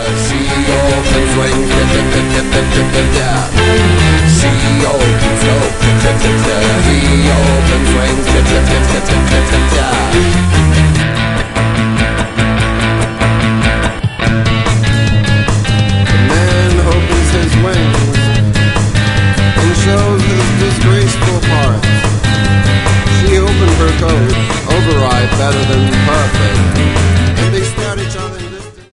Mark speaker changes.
Speaker 1: She opens wings, she opens no, he opens wings, The man opens his wings and shows his disgraceful parts. She opened her code, override better than perfect.